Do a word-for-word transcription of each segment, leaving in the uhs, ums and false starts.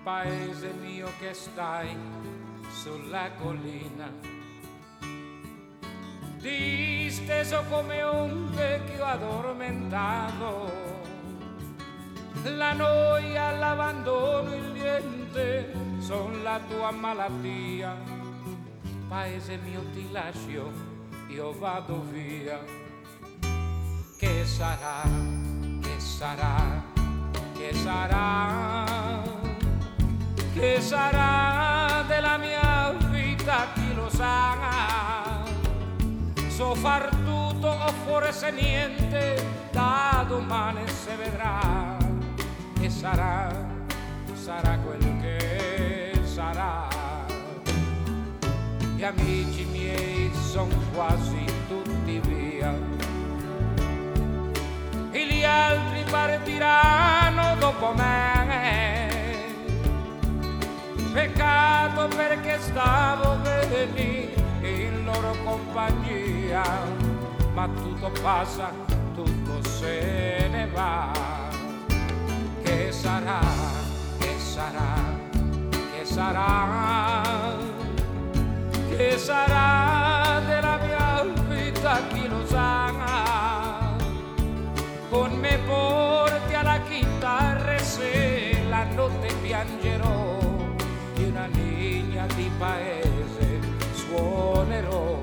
paese mio che stai sulla collina, disteso come un vecchio addormentato, la noia, l'abbandono, il niente son la tua malattia. Paese mio ti lascio, io vado via. Che sarà, che sarà, che sarà, che sarà della mia vita, chi lo sa? So far tutto o forse niente, da domani si vedrà. E sarà, sarà quel che sarà. Gli amici miei son quasi tutti via e gli altri partiranno dopo me. Peccato perché stavo bene in loro compagnia, ma tutto passa, tutto se ne va. Che sarà, che sarà, che sarà, che sarà della mia vita, chi lo sa? Con me porti alla chitarra e se la notte piangerò, di una linea di paese suonerò.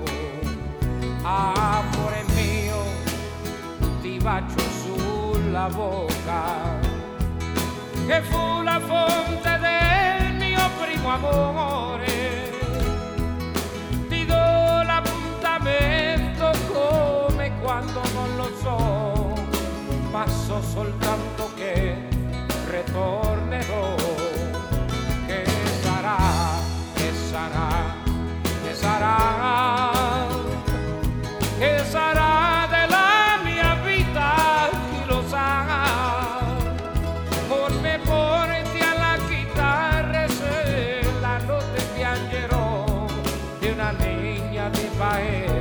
Amore mio, ti bacio sulla bocca, che fu la fonte del mio primo amore. Ti do l'appuntamento come quando non lo so, ma so soltanto che ritornerò. Che sarà, che sarà, che sarà, che sarà della mia vita, chi lo sa? Con me porti alla chitarra e se la notte piangerò, di una legna di paese